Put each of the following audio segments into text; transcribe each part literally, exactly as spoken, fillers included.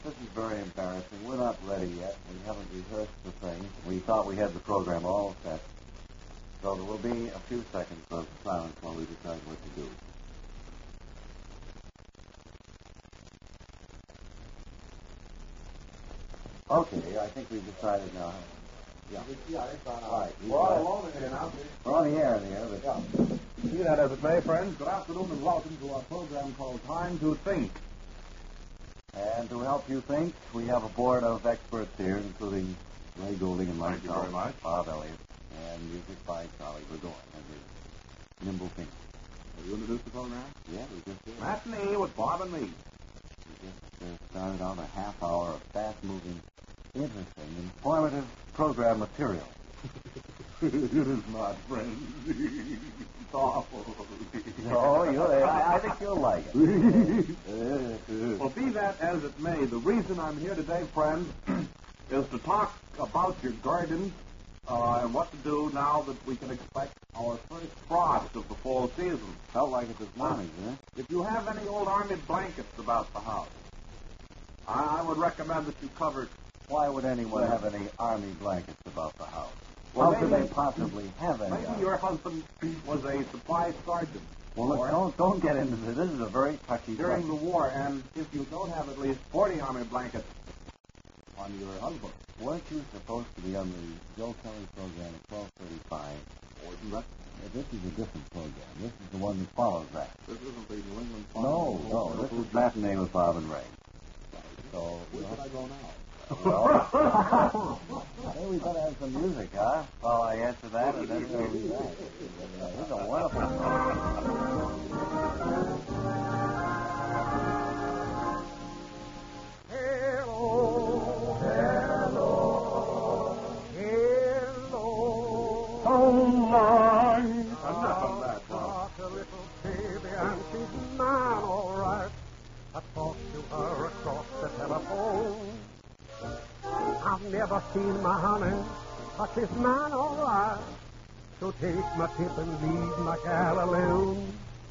This is very embarrassing. We're not ready yet. We haven't rehearsed the thing. We thought we had the program all set. So there will be a few seconds of silence while we decide what to do. Okay, I think we've decided now. Yeah. Yeah, it's all All right. We're all alone in here now. We're on the air in the air, but... Yeah. Be that as it may, friends, good afternoon and welcome to our program called Time to Think. And to help you think, we have a board of experts here, including Ray Goulding and myself. Thank you very much. Bob Elliott, and music by Charlie Burgoyne and his nimble thinking. Will you introduce the program? Yeah, we just did. That's me with Bob and me. We just uh, started out a half hour of fast-moving, interesting, informative program material. It is not, friends. It's awful. No, you, I, I think you'll like it. Well, be that as it may, the reason I'm here today, friends, is to talk about your gardens uh, and what to do now that we can expect our first frost of the fall season. Felt like it this morning, huh? If you have any old army blankets about the house, I, I would recommend that you cover. Why would anyone have any army blankets about the house? Well, How could maybe- they possibly have any? Maybe army? your husband was a supply sergeant. Well, look, don't, don't get into this. This is a very touchy During the subject. war, and if you don't have at least forty army blankets on your husband, Weren't you supposed to be on the Joe Kelly program at twelve thirty-five? wasn't that? Uh, This is a different program. This is the one that follows that. This isn't the New England. No, no, this is matinee with Bob and Ray. So, Where should I go now? well, hey, we better have some music, huh? While I answer that, and then we'll be back. This is a wonderful program. Hello, hello, hello. Enough of that, Bob. Got a little baby and she's mine, all right. I talked to her across the telephone. I've never seen my honey, but she's mine, all right. So take my tip and leave my gal alone.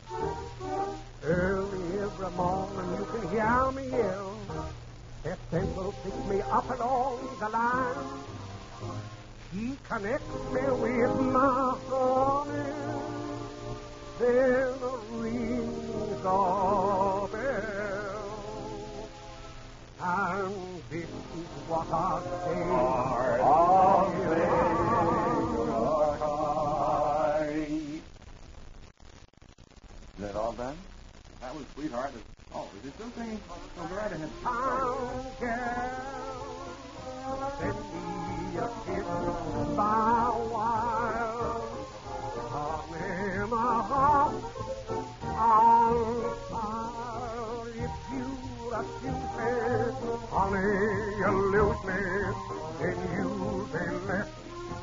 Early every morning you can hear me yell. That thing will pick me up along the line. She connects me with my honey. Then rings a bell. And this is what I say. I'll Is that all done? That was Sweetheart. Oh, is it still singing? Oh, go right ahead. Town girl, send me a kiss by a while. I'm in my heart on fire. If you refuse me, honey, you lose me. Then you'll be left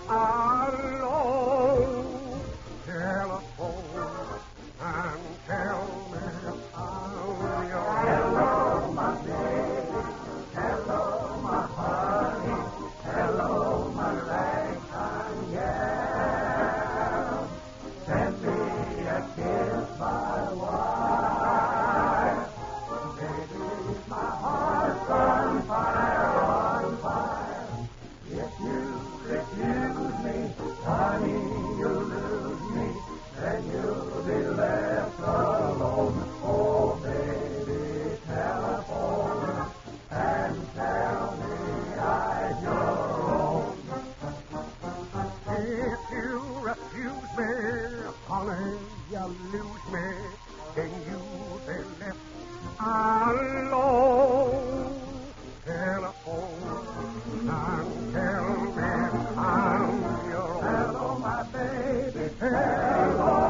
alone. Telephone and tell me I'm your hello, my baby. Hello, my honey. Hello, my ragtime gal. Send me a kiss, my wife. Baby, my heart's on fire, on fire. If you refuse me, honey, you'll lose me. Then you'll be left alone. Oh, baby, telephone and tell me I'm your own. If you refuse me, honey, you lose me. Then you'll be left alone. Telephone and tell me I'm your own. Hello, my baby, hello.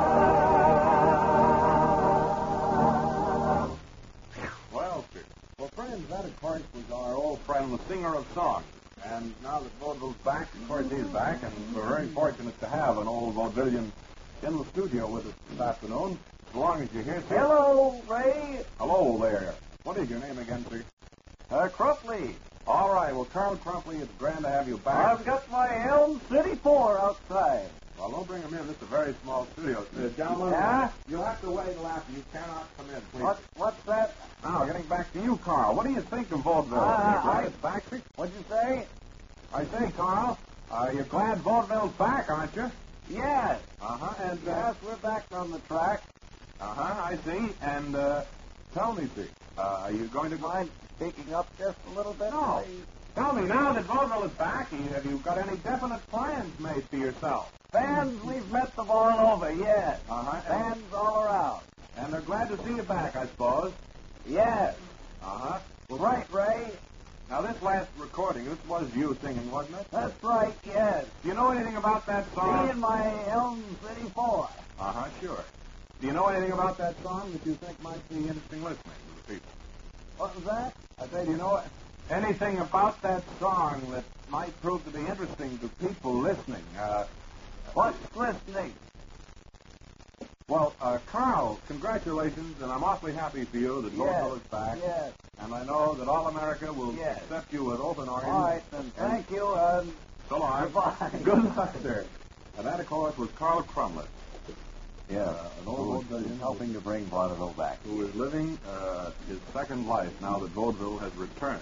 Well, sir. Well, friends, that, of course, was our old friend, the singer of songs. And now that Vaudeville's back, of course, he's back, and we're very fortunate to have an old vaudevillian in the studio with us this afternoon. As long as you're here, sir. Hello, Ray. Hello there. What is your name again, sir? Uh, Crumpley. All right. Well, Carl Crumpley, it's grand to have you back. I've got my Elm City four outside. Well, don't bring him in. This is a very small studio. Uh, gentlemen, Yeah? you'll have to wait till after. You cannot come in, please. What, what's that? Now, getting back to you, Carl. What do you think of vaudeville? Uh, you glad I- it's back? What'd you say? I say, Carl, uh, you're glad vaudeville's back, aren't you? Yes. Uh-huh. And, uh, Yes, we're back on the track. uh-huh, I see. And, uh, tell me, see, uh, are you going to go... Mind speaking up just a little bit, No. please? Tell me, now that vaudeville is back, have you got any definite plans made for yourself? Fans, we've met them all over, yes. Uh-huh. Fans all around. And they're glad to see you back, I suppose. Yes. Uh-huh. Well, Right, Ray? Now, this last recording, this was you singing, wasn't it? That's right, yes. Do you know anything about that Me song? and my Elm City Four. Uh-huh, sure. Do you know anything about that song that you think might be interesting listening to the people? What was that? I say, do you know anything about that song that might prove to be interesting to people listening? Uh, What's listening? well, uh, Carl, congratulations, and I'm awfully happy for you that Yes. vaudeville is back. Yes. And I know that all America will Yes. accept you with open arms. All right, then. Thank you, and So long. Goodbye. Good luck, sir. And that, of course, was Carl Crumlett, yeah, Uh, an old who is vaudevillian. helping to bring vaudeville back. who is living uh, his second life now that vaudeville has returned.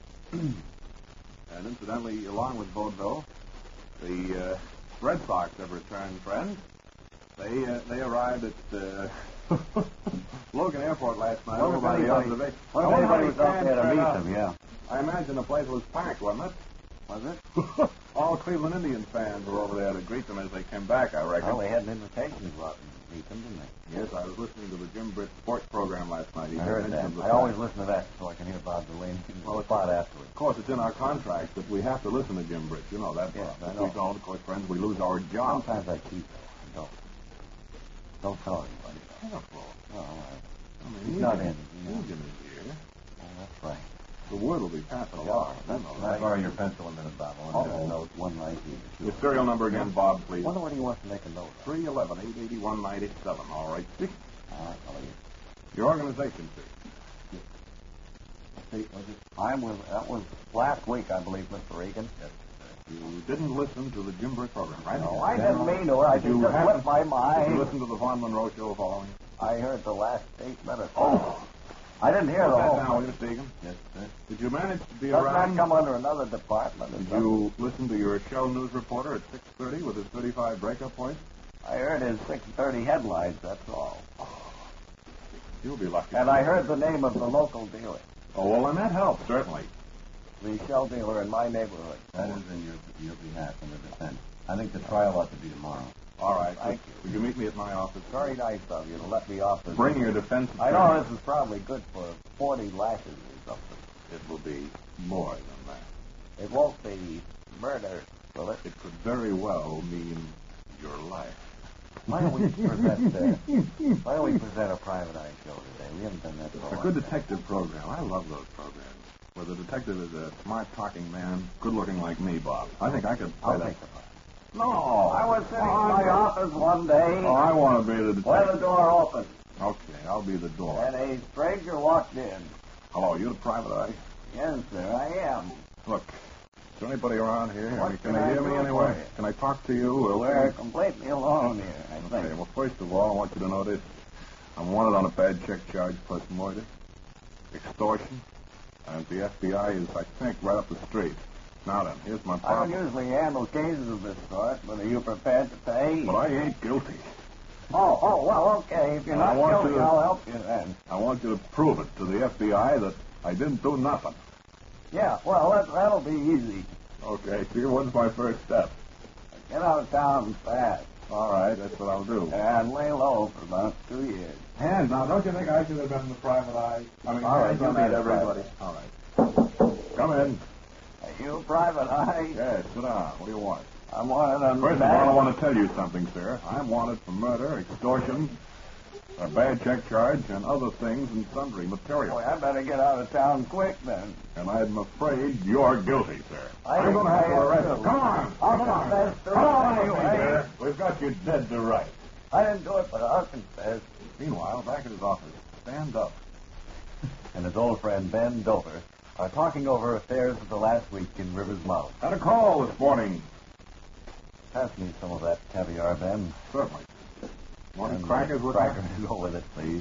And incidentally, along with vaudeville, the uh, Red Sox have returned, friends. They uh, they arrived at uh, Logan Airport last night. What over if by the anybody- observation. What I if wonder how anybody many was out fans there to turned meet out. them, yeah? I imagine the place was packed, wasn't it? Was it? All Cleveland Indians fans were over there to greet them as they came back, I reckon. Well, they had an invitation to go out and meet them, didn't they? Yes, I was listening to the Jim Britt sports program last night. He I heard that. mentioned the I fact- always listen to that so I can hear Bob Delaney and Well, the spot afterwards. Of course, it's in our contract that we have to listen to Jim Britt. You know that. Yes, Bob. I If know. we don't, of course, friends, we lose our job. Sometimes I keep it. I don't. Don't tell anybody. Careful. Oh, all right. I mean, He's Egan- not in, you know. Egan is here. Oh, that's right. The word will be passing Yeah, along. that's you know, right. right? Borrow your pencil a minute, Bob. I want to Uh-oh. note one right here. Your serial number again, Bob, please. Wonder what he wants to make a note of. three eleven, eight eighty-one, ninety-seven. All right. See? All right, I'll leave. Your organization, sir. See, was it? I'm with, that was last week, I believe, Mister Regan. You didn't listen to the Jim Britt program, right? No, I didn't mean to. I Did you just happen- slipped my Did you mind. listen to the Von Monroe show following? I heard the last eight minutes. Oh, I didn't hear the What's that whole. now, Mister Egan? Yes, sir. Did you manage to be Doesn't that around? come under another department? or Did something? you listen to your show news reporter at six thirty with his thirty-five breakup points? I heard his six thirty headlines, that's all. You'll be lucky. And I heard the name of the local dealer, Oh, well, then that helps, certainly. the shell dealer in my neighborhood. That is in your your behalf in the defense. I think the trial ought to be tomorrow. All right. Thank you. Would you meet me at my office? Very nice of you to let me off this. Bring your defense I know attorney. this is probably good for forty lashes or something. It will be more than that. It won't be murder, will it? It could very well mean your life. Why don't we present, uh, why don't we present a private eye show today? We haven't done that for a It's a long good time. detective program. I love those programs. Where the detective is a smart-talking man, good-looking like me, Bob. I think I could play I'll that. take the part. No, I was sitting in my office one day Oh, I want to be the when the detective. door opened, Okay, I'll be the door. and a stranger walked in. Hello, you the private eye? Yes, sir, I am. Look, is there anybody around here? What I mean, can can you I hear me do anyway? for you? Can I talk to you? Or We're completely alone here, I think. Okay, well, first of all, I want you to know this. I'm wanted on a bad check charge plus murder, extortion, and the F B I is, I think, right up the street. Now then, here's my I don't problem. usually handle cases of this sort, but are you prepared to pay? But I ain't guilty. Oh, oh, well, okay. If you're And I not want guilty, to- I'll help you then. I want you to prove it to the F B I that I didn't do nothing. Yeah, well, that, that'll be easy. Okay, see, what's my first step? Get out of town fast All right, that's what I'll do. and lay low for about two years. Hands now, don't you think I should have been the private eye? I mean, All right, hands you on be that, the everybody. private. All right. Come in. Are you private eye? Yes, sit down. What do you want? I'm wanted on First of bad- all, I want to tell you something, sir. I'm wanted for murder, extortion, a bad check charge, and other things and sundry material. Boy, I better get out of town quick then. And I'm afraid you're guilty, sir. I I'm think going to have I to am, arrest you. too. Come on. I'll Come on. confess to it Come on, anyway. sir. We've got you dead to rights. I didn't do it, but I'll confess. Meanwhile, back at his office, stand up. And his old friend Ben Dover are talking over affairs of the last week in River's Mouth. Had a call this morning. Pass me some of that caviar, Ben. Certainly. Want And crackers with crackers that? to go with it, please.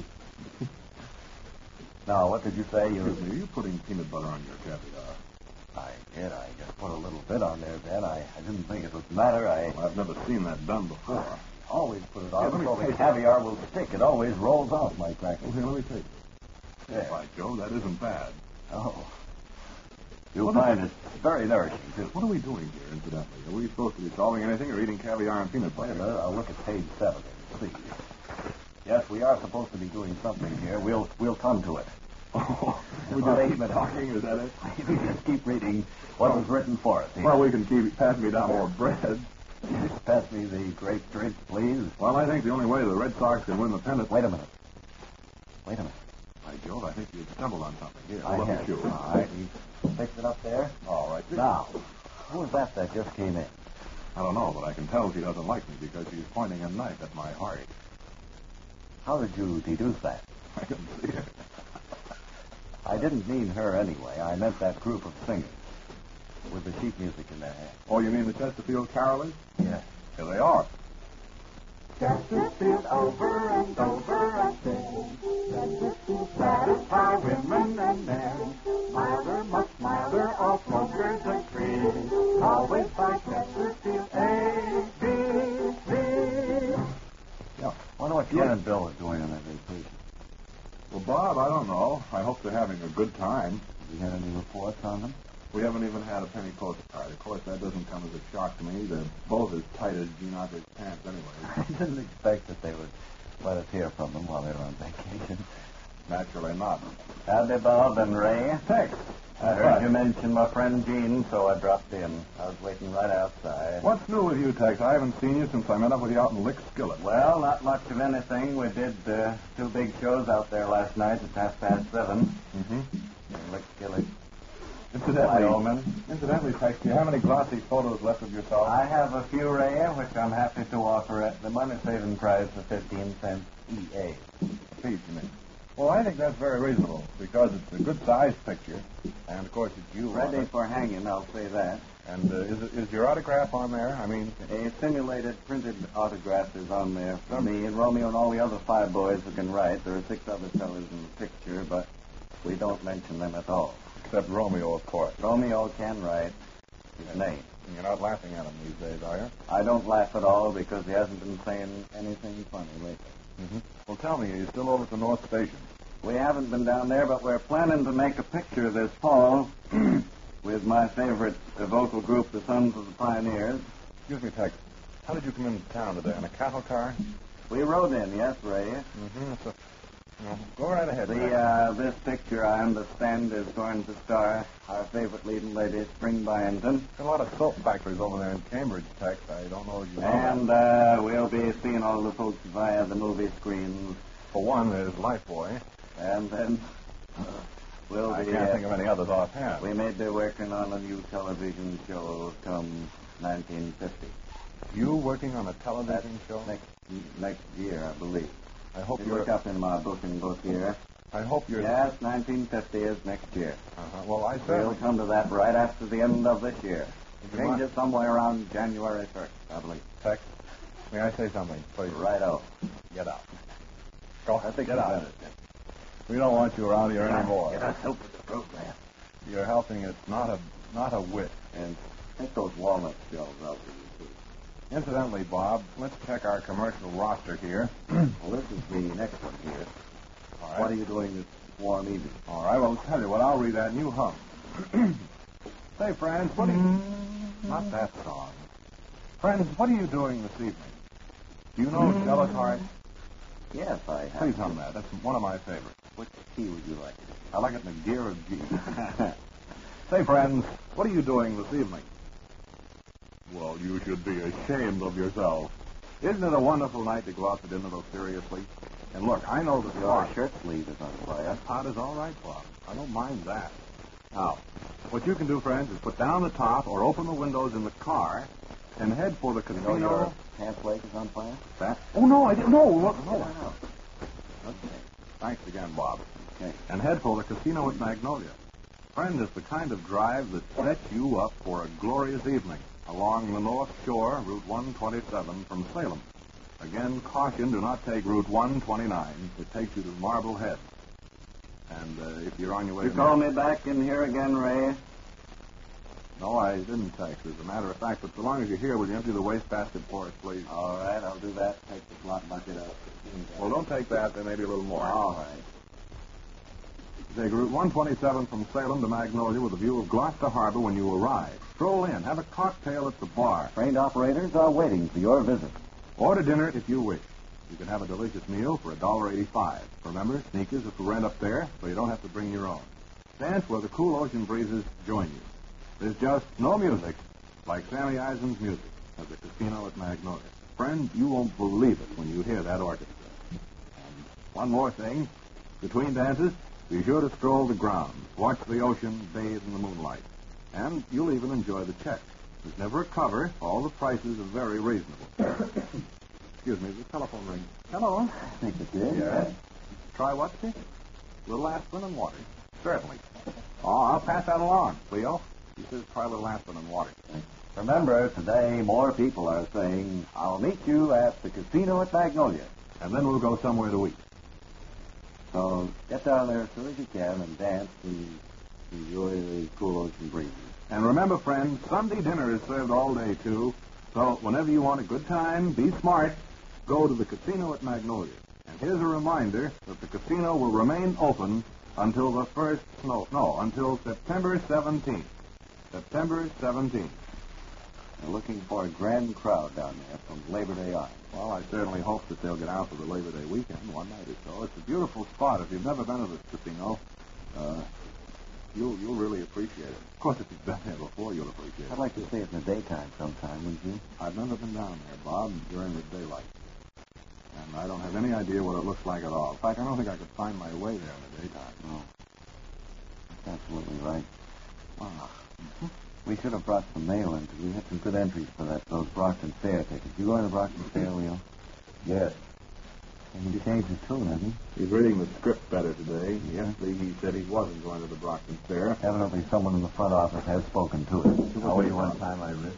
Now, what did you say? You... Excuse me, are you putting peanut butter on your caviar? I did. I just put a little bit on there, Ben. I, I didn't think it would matter. I Well, I've never seen that done before. always put it Yeah, on let me so the taste it. caviar will stick. It always rolls off my crackers. Well, here, let me take it. There. By Joe, that isn't bad. Oh. You'll What find it very nourishing, too. What are we doing here, incidentally? Are we supposed to be solving anything or eating caviar and peanut Wait a butter? minute. I'll look at page seven and see. Yes, we are supposed to be doing something here. We'll we'll come to it. Oh, we're Well, just wait a minute. talking, is that it? We just keep reading what was written for us. Well, we can keep pass me down more bread. Pass me the grape drink, please. Well, I think the only way the Red Sox can win the pennant... Wait a minute. Wait a minute. By Jove, I think you've stumbled on something. Here, I let me have. show you. All right, you fix it up there. All right. Now, who was that that just came in? I don't know, but I can tell she doesn't like me because she's pointing a knife at my heart. How did you deduce that? I can see it. I didn't mean her anyway. I meant that group of singers with the sheet music in their hands. Oh, you mean the Chesterfield Carolers? Yeah. Here they are. Chesterfield over and over again. Chesterfield satisfy women and men. Milder, much milder, all smokers agree. Always by Chesterfield, A, B, C. Yeah. Wonder what Ken and Bill are doing on their vacation. Well, Bob, I don't know. I hope they're having a good time. Have you had any reports on them? We haven't even had a penny postcard. Of course, that doesn't come as a shock to me. They're both as tight as Gene Autry's pants anyway. I didn't expect that they would let us hear from them while they were on vacation. Naturally not. Howdy, Bob and Ray. Thanks. I heard you mention my friend Gene, so I dropped in. I was waiting right outside. What's new with you, Tex? I haven't seen you since I met up with you out in Lick Skillet. Well, not much of anything. We did uh, two big shows out there last night at half past seven. Mm-hmm. In Lick Skillet, Incidentally, Wyoming. incidentally, Tex, do you have any glossy photos left of yourself? I have a few, Ray, which I'm happy to offer at the money-saving price of fifteen cents E A. Please, you mean. Well, I think that's very reasonable because it's a good-sized picture, and of course it's you. on Ready it. for hanging, I'll say that. And uh, is, it- is your autograph on there? I mean, A simulated printed autograph is on there for me and Romeo and all the other five boys who can write. There are six other fellows in the picture, but we don't mention them at all. except Romeo, of course. Romeo can write his name. You're not laughing at him these days, are you? I don't laugh at all because he hasn't been saying anything funny lately. Mm-hmm. Well, tell me, are you still over at the North Station? We haven't been down there, but we're planning to make a picture this fall with my favorite uh, vocal group, the Sons of the Pioneers. Excuse me, Tex. How did you come into town today? On a cattle car? We rode in, yes, Ray. Mm-hmm. It's a... well, go right ahead. The, Tex. uh, this picture, I understand, is going to star our favorite leading lady, Spring Byington. There's a lot of soap factories over there in Cambridge, Tex. I don't know if you know And that. uh, we'll be seeing all the folks via the movie screens. For one, there's Lifebuoy. And then we'll I be... can't uh, think of any others offhand. we may be working on a new television show come nineteen fifty. You working on a television show? Next next year, I believe. I hope You you're... look up in my booking book here. I hope you're... Yes, nineteen fifty is next year. Uh-huh. Well, I We'll certainly... come to that right after the end of this year. Would you Change mind- it somewhere around January first, I believe. Tex, may I say something, please? Right out. Get out. Go. I think Get you out. better. We don't want you around here anymore. Get us help with the program. You're helping us not a not a whit. And take those walnut shells out for you, too. Incidentally, Bob, let's check our commercial roster here. Well, this is the next one here. All right. What are you doing this warm evening? All right, well, I'll tell you what, I'll read that and you hum. Say, friends, what are you... Not that song. Friends, what are you doing this evening? Do you know Jealous Heart? Yes, I have. Please hum that. That's one of my favorites. Which key would you like? I like it in the gear of G. Say, friends, what are you doing this evening? Well, you should be ashamed of yourself. Isn't it a wonderful night to go out to dinner so seriously? And look, I know that Your your shirt sleeve is on fire. That pot is all right, Bob. I don't mind that. Now, what you can do, friends, is put down the top or open the windows in the car and head for the You casino. know your pants leg is on fire? That? Oh, no, I didn't. No, look, Get no. it out. Okay. Thanks again, Bob. Okay. And head for the casino at Magnolia. Friend, it's the kind of drive that sets you up for a glorious evening. along the North Shore, Route one twenty-seven from Salem. Again, caution, do not take Route one twenty-nine. It takes you to Marblehead. And uh, if you're on your way You to... call me back in here again, Ray? No, I didn't text. As a matter of fact, but so long as you're here, will you empty the wastebasket for us, please? All right, I'll do that. Take the slot bucket out. Well, don't take that. There may be a little more. All right. Take Route one twenty-seven from Salem to Magnolia with a view of Gloucester Harbor when you arrive. Stroll in. Have a cocktail at the bar. Trained operators are waiting for your visit. Order dinner if you wish. You can have a delicious meal for one dollar eighty-five. Remember, sneakers are for rent up there, so you don't have to bring your own. Dance where the cool ocean breezes join you. There's just no music like Sammy Eisen's music at the casino at Magnolia. Friend, you won't believe it when you hear that orchestra. And one more thing. Between dances, be sure to stroll the grounds, watch the ocean, bathe in the moonlight. And you'll even enjoy the check. There's never a cover. All the prices are very reasonable. Excuse me, the telephone ring. Hello. I think it did. Yes. Try what, sir? Little aspirin and water. Certainly. Oh, I'll pass that along, Leo. He says try a little aspirin and water. Remember, today more people are saying, I'll meet you at the casino at Magnolia. And then we'll go somewhere to eat. So get down there as soon as you can and dance and enjoy the cool ocean breezes. And remember, friends, Sunday dinner is served all day, too. So whenever you want a good time, be smart, go to the casino at Magnolia. And here's a reminder that the casino will remain open until the first snow, no, until September seventeenth. September seventeenth. They're looking for a grand crowd down there from Labor Day on. Well, I certainly hope that they'll get out for the Labor Day weekend, one night or so. It's a beautiful spot. If you've never been to this casino, uh, you'll you'll really appreciate it. Of course, if you've been there before, you'll appreciate it. I'd like to see it in the daytime sometime, wouldn't you? I've never been down there, Bob, during the daylight. And I don't have any idea what it looks like at all. In fact, I don't think I could find my way there in the daytime. No. That's absolutely right. Wow. Mm-hmm. We should have brought some mail in, because we had some good entries for that those Brockton Fair tickets. You going to Brockton Fair, Leo? Yes. And he changed his tune, hasn't he? He's reading the script better today. Yesterday he said he wasn't going to the Brockton Fair. Evidently someone in the front office has spoken to it. How are you one time I risked?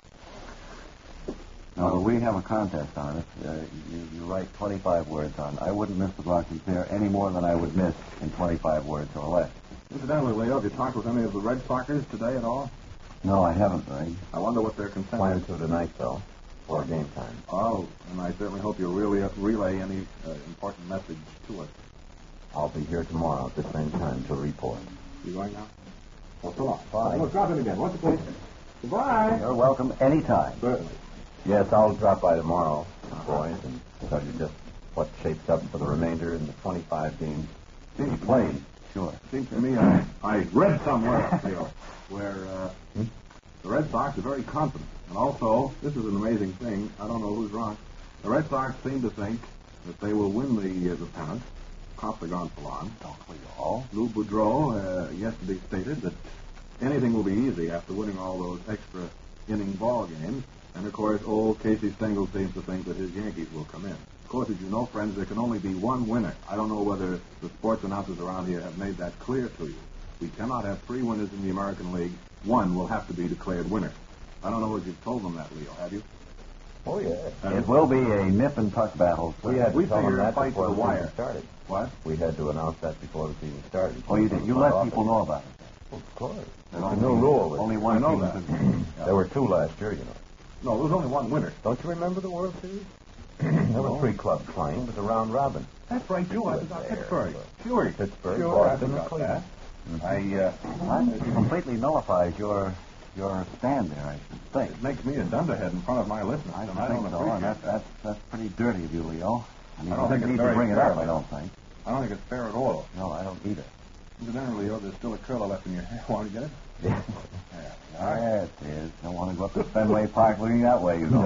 No, we have a contest on it. Uh, you, you write twenty-five words on it. I wouldn't miss the Brockton Fair any more than I would miss in twenty-five words or less. Incidentally, Leo, have you talked with any of the Red Soxers today at all? No, I haven't, Ray. I wonder what their consent Plan is. to tonight, though, for game time. Oh, and I certainly hope you'll really relay any uh, important message to us. I'll be here tomorrow at the same time to report. You going now? Well, so long. Bye. Look, drop in again. What's the place? Goodbye. You're welcome anytime. Certainly. Yes, I'll drop by tomorrow, boys, and tell you just what shapes up for the remainder in the twenty-five games to be played. Sure. Seems to me I, I read somewhere, Leo, where uh, Hmm? the Red Sox are very confident. And also, this is an amazing thing. I don't know who's wrong. The Red Sox seem to think that they will win the uh, the pennant. Cops are gone for long. Don't we all? Lou Boudreau uh, yesterday stated that anything will be easy after winning all those extra inning ball games. And, of course, old Casey Stengel seems to think that his Yankees will come in. Of course, as you know, friends, there can only be one winner. I don't know whether the sports announcers around here have made that clear to you. We cannot have three winners in the American League. One will have to be declared winner. I don't know if you've told them that, Leo, have you? Oh, yeah. Uh, It will be a nip and tuck battle. We had to We tell them figured a that fight before to the the season wire. started. What? We had to announce that before the season started. Oh, you did. You let people know about it. Of course. There's Only- a new rule. Only I one know team that. could- Yeah. There were two last year, you know. No, there was only one winner. Don't you remember the World Series? There were three clubs playing. It was a round robin. That's right, too. I was forgot there. Pittsburgh. Sure. Pittsburgh, Sure, I Boston, and forgot Cleveland. that. I, uh, That completely nullifies your your stand there, I should think. it makes me a dunderhead in front of my listeners, I and don't I think don't so. appreciate And that's, that. that's, that's pretty dirty of you, Leo. I mean, I don't you think need it's to very bring it fair. up, I don't think. I don't think it's fair at all. No, I don't either. Incidentally, Leo, there's still a curler left in your hair. Want to get it? Yeah. Yeah. All right. Yes, it is. Don't want to go up to Fenway Park looking that way, you know.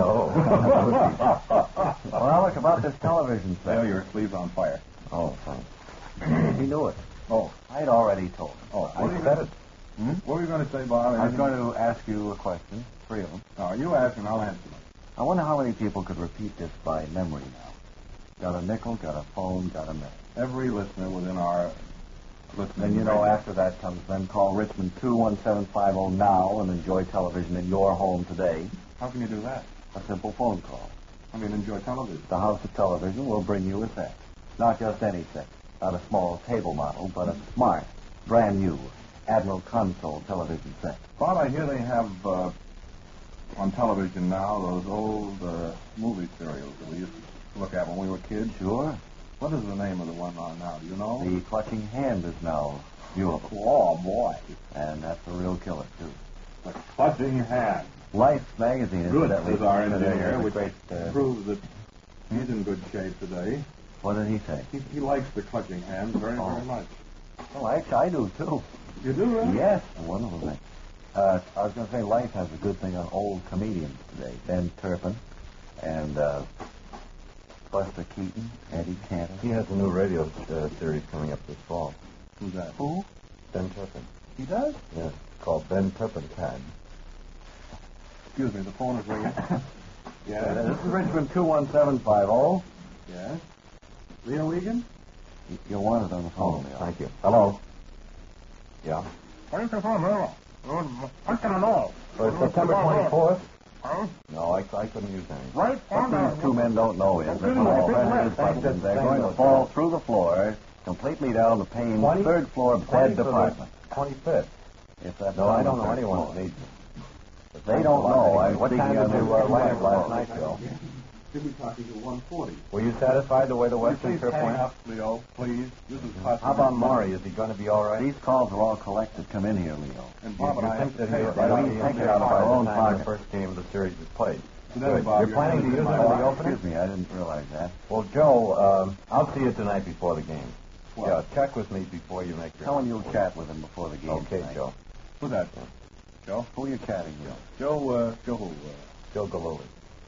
No. Well, now look about this television Leo, set. your sleeve's on fire. Oh, thanks. He knew it. Oh, I'd already told him. oh. I what are you said gonna- it. Hmm? What were you going to say, Bob? I was Anything? going to ask you a question, three of them. No, you ask and I'll answer them. I wonder how many people could repeat this by memory now. Got a nickel, got a phone, got a minute. Every listener within our listening. Then you know radio. after that comes, then call Richmond two one seven five zero now and enjoy television in your home today. How can you do that? A simple phone call. I mean, enjoy television. The House of Television will bring you a set. Not just any set. Not a small table model, but a smart, brand new Admiral Console television set. Bob, I hear they have uh, on television now those old uh, movie serials that we used to look at when we were kids. Sure. What is the name of the one on now? Do you know? The Clutching Hand is now viewable. Oh, boy. And that's a real killer, too. The Clutching Hand. Life magazine, Good, incidentally, says our today engineer, is a which great, uh, proves that he's in good shape today. what did he say? He, he likes the Clutching Hand very, Oh. very much. Well, actually, I do, too. You do, really? Yes, a wonderful thing. Uh, I was going to say, Life has a good thing on old comedians today. Ben Turpin and uh, Buster Keaton, Eddie Cantor. He has a new radio uh, series coming up this fall. Who's that? Who? Ben Turpin. He does? Yes, it's called Ben Turpentine. Excuse me, the phone is ringing. Uh, Yeah. this is Richmond two one seven five zero. Yes. Leo Egan? You- You'll want it on the phone, Leo. Thank you. Hello? Yeah? What is the phone, Earl? What can I know? For September twenty-fourth? Huh? No, I, I couldn't use any. Right What on these two men don't know is that when the pressure is buttoned, they're going to fall through the floor, completely down the Payne's Twenty? third floor Twenty bed for the department. twenty-fifth. If that's No, on I the don't know third anyone floor. that needs it. They don't know. I'm What time speaking did on you uh, the- land last night, Joe? Should be talking to one forty. Were you satisfied the way the Western Please trip hang went? up, Leo, please. This is Hudson. How about Maury? Is he going to be all right? These calls are all collected. Come in here, Leo. And You, Bob and you I think have that to he, pay right right out we take it out of our own the pocket. first game of the series is played. Today, Good. Bob, You're planning to use it in the Oh, opener? excuse me, I didn't realize that. Well, Joe, um, I'll see you tonight before the game. What? Yeah, check with me before you make your... Tell him you'll chat with him before the game. Okay, tonight. Joe. Who's that? Joe? Who are you chatting with? Joe, uh, Joe who? Joe Galuli.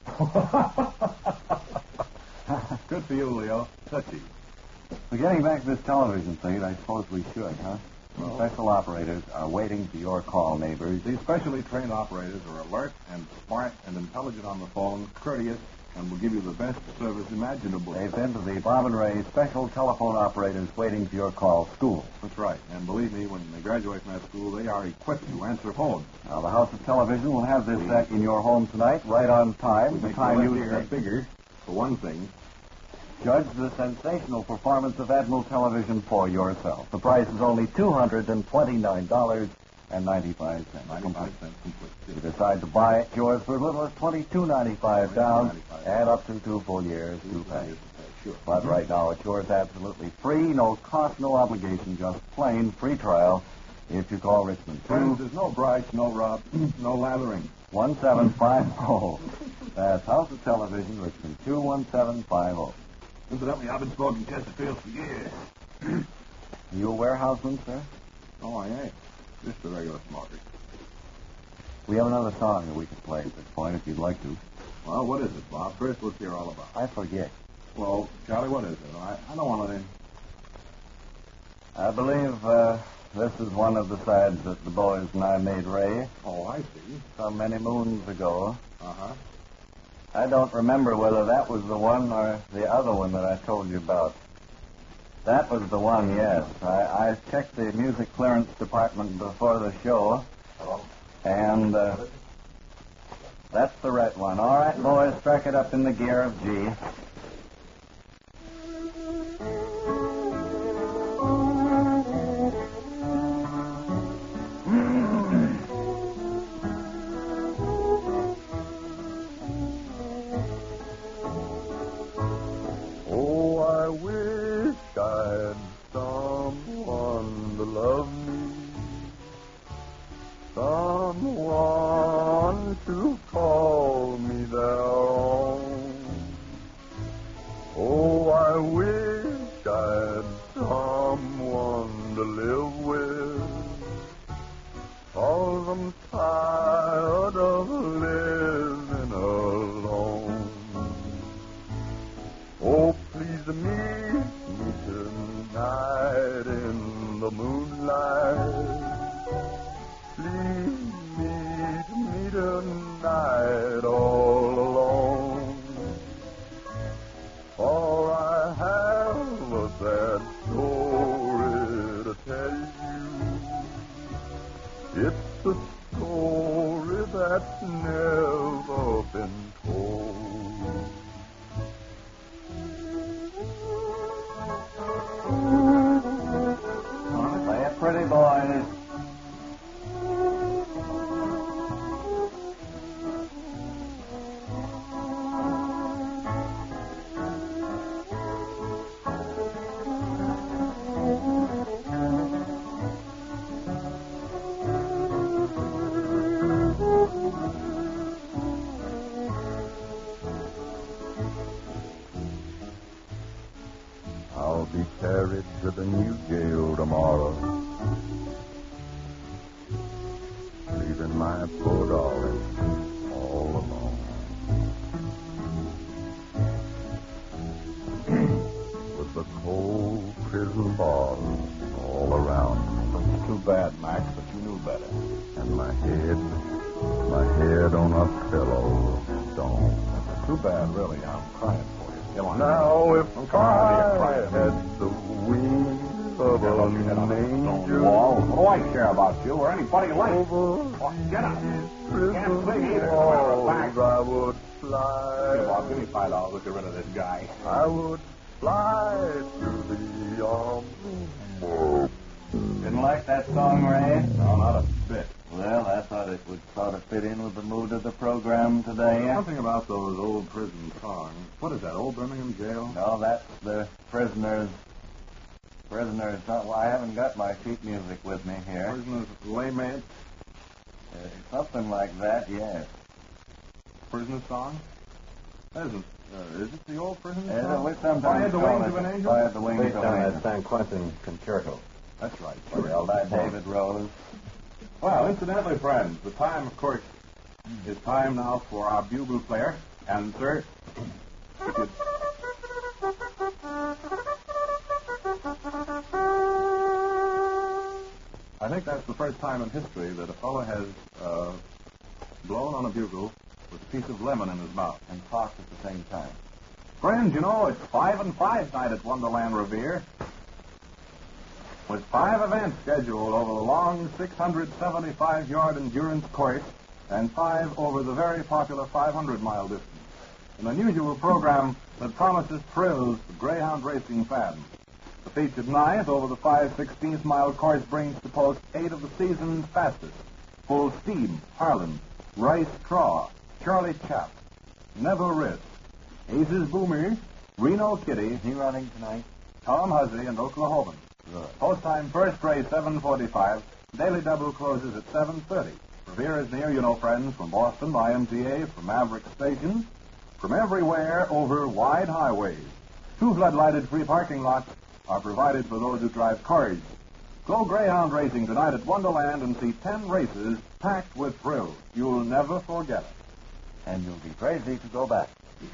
Uh... Good for you, Leo. Touchy. Well, getting back to this television thing, I suppose we should, huh? Well- Special operators are waiting for your call, neighbors. These specially trained operators are alert and smart and intelligent on the phone, courteous, and will give you the best service imaginable. They've been to the Bob and Ray Special Telephone Operators Waiting for Your Call school. That's right. And believe me, when they graduate from that school, they are equipped to answer phones. Now, the House of Television will have this set in your home tonight, right on time, We the make time your you ear say. bigger, for one thing. Judge the sensational performance of Admiral Television for yourself. The price is only two hundred twenty-nine dollars and ninety-five cents. ninety-five cents complete. If you decide to buy it, yours for as little as twenty-two ninety-five down and up to two full years to pay. Sure. But right now, it's yours absolutely free, no cost, no obligation, just plain free trial if you call Richmond. Friends, two there's no brides, no rub, no lathering. one seven five zero. That's House of Television, Richmond, two one seven five zero. Incidentally, I've been smoking Chesterfield for years. You a warehouseman, sir? Oh, I ain't. Just a regular smoker. We have another song that we can play at this point if you'd like to. Well, what is it, Bob? First, let's hear all about it. I forget. Well, Charlie, what is it? I, I don't want it in. I believe uh, this is one of the sides that the boys and I made Ray Oh, I see. some many moons ago. Uh-huh. I don't remember whether that was the one or the other one that I told you about. That was the one, yes. I, I checked the music clearance department before the show, and uh, that's the right one. All right, boys, strike it up in the gear of G. Oh, I wish I had someone to love me, someone to call me their own. Oh, I wish I had someone to live with, 'cause I'm tired of living alone. Oh, please meet me tonight in the moonlight. Please meet me tonight all alone. For I have a sad story to tell. never been told. Say it pretty, boys. I'll be carried to the new jail tomorrow, leaving my poor darling all alone. With the cold prison bars all around me. It's too bad, Max, but you knew better. And my head, my head on a pillow of stone. It's too bad, really. I'm crying for you. Come on. Now if Don't come around here I crying. had the wings of Get off your head an on that stone angel wall. What do I care about you or anybody like you? over Oh, get up. prison Can't sing either. Matter of fact. walls, I would Here, Bob, give me fly. five dollars. Let's get rid of this guy. I would fly to the arms of Didn't like that song, Ray? No, not a bit. Well, I thought it would sort of fit in with the mood of the program today. Something about those old prison songs. What is that, old Birmingham jail? No, that's the prisoners. Prisoners. uh, Well, I haven't got my sheet music with me here. Prisoners Laymates, Uh, something like that, yes. prisoner song? That isn't, uh, is it the old prisoner Uh, song? we sometimes By the call Wings it of an Angel? By the Wings Based of on an that Angel. San Quentin concerto. That's right. Well, by David Rose. Well, incidentally, friends, the time, of course, is time now for our bugle player. And, sir, if you'd... I think that's the first time in history that a fellow has uh, blown on a bugle with a piece of lemon in his mouth. And talked at the same time. Friends, you know, it's five and five night at Wonderland Revere. With five events scheduled over the long six hundred seventy-five yard endurance course and five over the very popular five hundred mile distance. An unusual program that promises thrills to greyhound racing fans. The featured ninth over the five sixteenth mile course brings to post eight of the season's fastest. Full Steam, Harlan, Rice Straw, Charlie Chap, Neville Risk, Aces Boomer, Reno Kitty, Is he running tonight? Tom Huzzy, and Oklahoman. Good. Post time first race seven forty-five. Daily double closes at seven thirty. Revere is near, you know, friends, from Boston by M T A, from Maverick Station, from everywhere over wide highways. Two flood-lighted free parking lots are provided for those who drive cars. Go Greyhound Racing tonight at Wonderland and see ten races packed with thrills. You'll never forget it. And you'll be crazy to go back.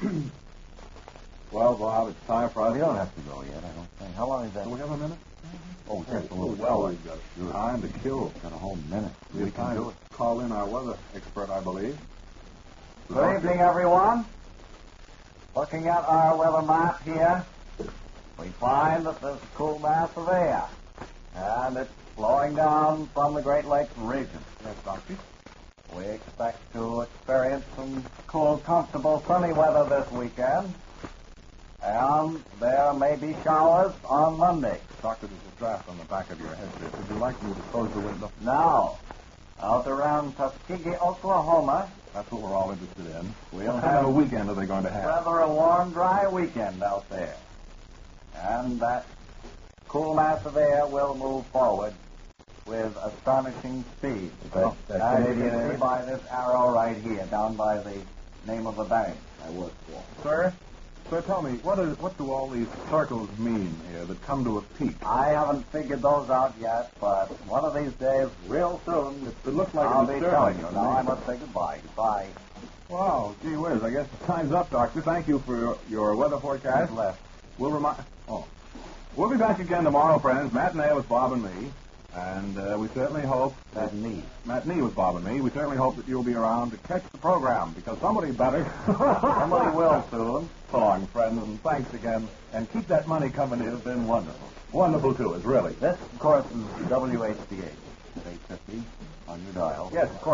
Well, Bob, it's time for us. We don't have to go yet, I don't think. How long is that? Do we have a minute? Oh, just a little. Well, we've got time to kill. Got a whole minute. We have time to call in our weather expert, I believe. Good evening, everyone. Looking at our weather map here, we find that there's a cool mass of air, and it's flowing down from the Great Lakes region. Yes, Doctor. We expect to experience some cool, comfortable, sunny weather this weekend, and there may be showers on Monday. Doctor, there's a draft on the back of your head there. Would you like me to close the window? Now, out around Tuskegee, Oklahoma, That's what we're all interested in. we'll What kind of a have weekend are they going to have? rather a warm, dry weekend out there. And that cool mass of air will move forward with astonishing speed. That- that As you Canadian can see air? by this arrow right here, down by the name of the bank I work for. Sir? Sir, tell me, what, is, what do all these circles mean here that come to a peak? I haven't figured those out yet, but one of these days, real soon, It looks like I'll it's be Sterling telling you. to Now me. I must say goodbye. Goodbye. Wow, gee whiz, I guess the time's up, Doctor. Thank you for your, your weather forecast. Who's left? We'll remind... Oh. We'll be back again tomorrow, friends. Matinee with Bob and me. And uh, we certainly hope... That's me. Matinee with Bob and me. We certainly hope that you'll be around to catch the program, because somebody better... Somebody will soon. So long, friends, and thanks again. And keep that money coming in. It's been wonderful. Wonderful to us, really. This, of course, is W H D H. eight fifty on your dial. Yes, of course.